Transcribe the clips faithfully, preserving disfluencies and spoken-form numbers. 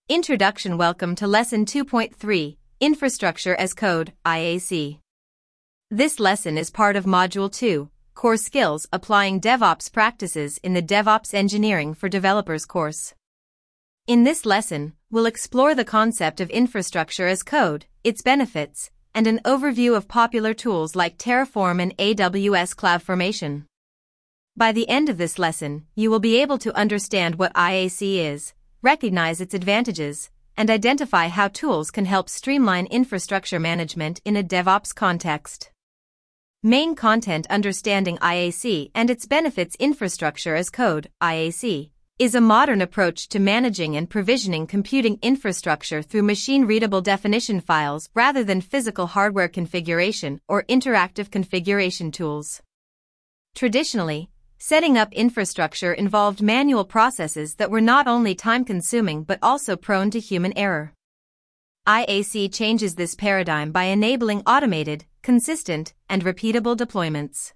Introduction. Welcome to Lesson two point three, Infrastructure as Code, I A C. This lesson is part of Module two, Core Skills Applying DevOps Practices in the DevOps Engineering for Developers course. In this lesson, we'll explore the concept of infrastructure as code, its benefits, and an overview of popular tools like Terraform and A W S CloudFormation. By the end of this lesson, you will be able to understand what I A C is, recognize its advantages, and identify how tools can help streamline infrastructure management in a DevOps context. Main content: understanding I A C and its benefits. Infrastructure as code, I A C, is a modern approach to managing and provisioning computing infrastructure through machine-readable definition files rather than physical hardware configuration or interactive configuration tools. Traditionally, setting up infrastructure involved manual processes that were not only time-consuming but also prone to human error. I A C changes this paradigm by enabling automated, consistent, and repeatable deployments.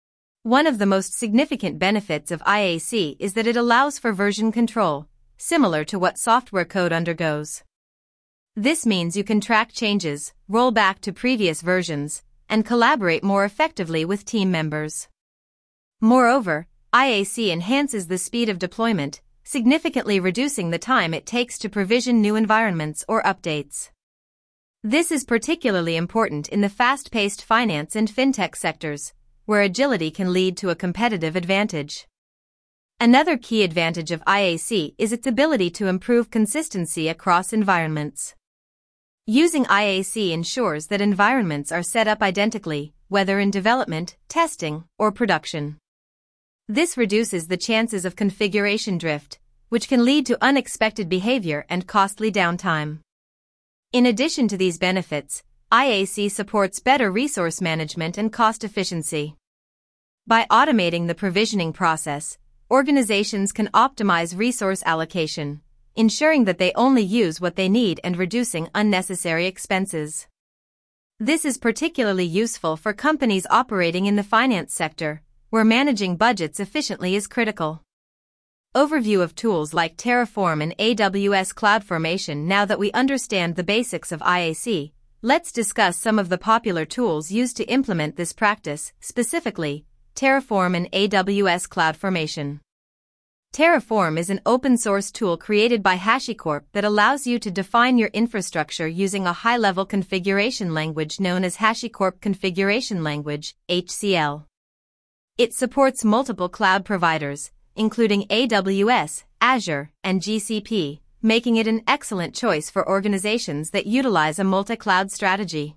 One of the most significant benefits of I A C is that it allows for version control, similar to what software code undergoes. This means you can track changes, roll back to previous versions, and collaborate more effectively with team members. Moreover, I A C enhances the speed of deployment, significantly reducing the time it takes to provision new environments or updates. This is particularly important in the fast-paced finance and fintech sectors, where agility can lead to a competitive advantage. Another key advantage of I A C is its ability to improve consistency across environments. Using I A C ensures that environments are set up identically, whether in development, testing, or production. This reduces the chances of configuration drift, which can lead to unexpected behavior and costly downtime. In addition to these benefits, I A C supports better resource management and cost efficiency. By automating the provisioning process, organizations can optimize resource allocation, ensuring that they only use what they need and reducing unnecessary expenses. This is particularly useful for companies operating in the finance sector, where managing budgets efficiently is critical. Overview of tools like Terraform and A W S CloudFormation. Now that we understand the basics of I A C, let's discuss some of the popular tools used to implement this practice, specifically, Terraform and A W S CloudFormation. Terraform is an open-source tool created by HashiCorp that allows you to define your infrastructure using a high-level configuration language known as HashiCorp Configuration Language, H C L. It supports multiple cloud providers, including A W S, Azure, and G C P, making it an excellent choice for organizations that utilize a multi-cloud strategy.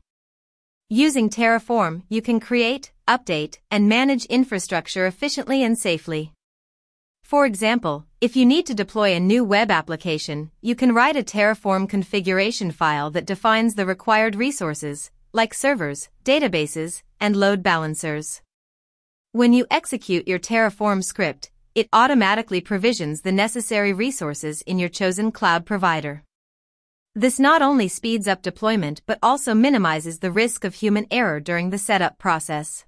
Using Terraform, you can create, update, and manage infrastructure efficiently and safely. For example, if you need to deploy a new web application, you can write a Terraform configuration file that defines the required resources, like servers, databases, and load balancers. When you execute your Terraform script, it automatically provisions the necessary resources in your chosen cloud provider. This not only speeds up deployment but also minimizes the risk of human error during the setup process.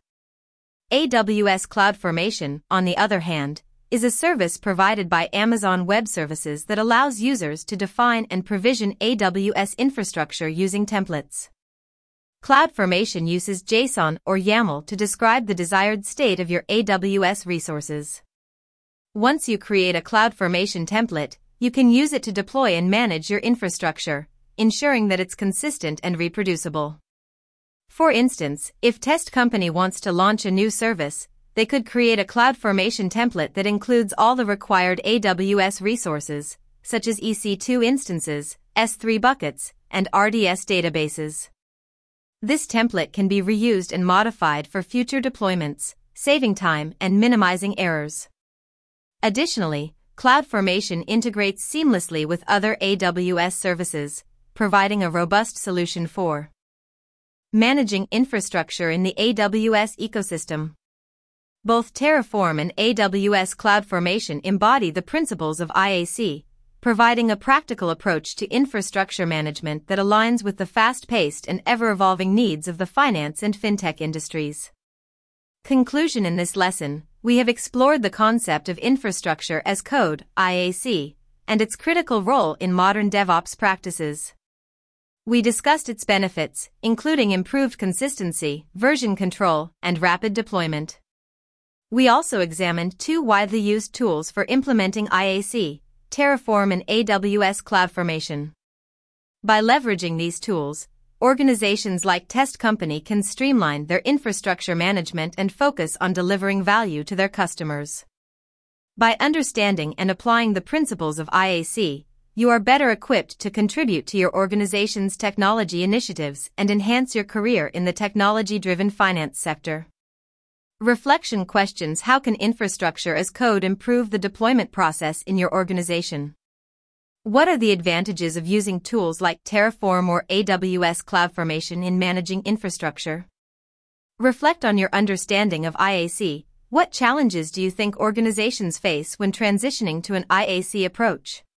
A W S CloudFormation, on the other hand, is a service provided by Amazon Web Services that allows users to define and provision A W S infrastructure using templates. CloudFormation uses JSON or YAML to describe the desired state of your A W S resources. Once you create a CloudFormation template, you can use it to deploy and manage your infrastructure, ensuring that it's consistent and reproducible. For instance, if Test Company wants to launch a new service, they could create a CloudFormation template that includes all the required A W S resources, such as E C two instances, S three buckets, and R D S databases. This template can be reused and modified for future deployments, saving time and minimizing errors. Additionally, CloudFormation integrates seamlessly with other A W S services, providing a robust solution for managing infrastructure in the A W S ecosystem. Both Terraform and A W S CloudFormation embody the principles of I A C, providing a practical approach to infrastructure management that aligns with the fast-paced and ever-evolving needs of the finance and fintech industries. Conclusion: in this lesson, we have explored the concept of infrastructure as code, I A C, and its critical role in modern DevOps practices. We discussed its benefits, including improved consistency, version control, and rapid deployment. We also examined two widely used tools for implementing I A C, Terraform and A W S CloudFormation. By leveraging these tools, organizations like Test Company can streamline their infrastructure management and focus on delivering value to their customers. By understanding and applying the principles of I A C, you are better equipped to contribute to your organization's technology initiatives and enhance your career in the technology-driven finance sector. Reflection questions: how can infrastructure as code improve the deployment process in your organization? What are the advantages of using tools like Terraform or A W S CloudFormation in managing infrastructure? Reflect on your understanding of I A C. What challenges do you think organizations face when transitioning to an I A C approach?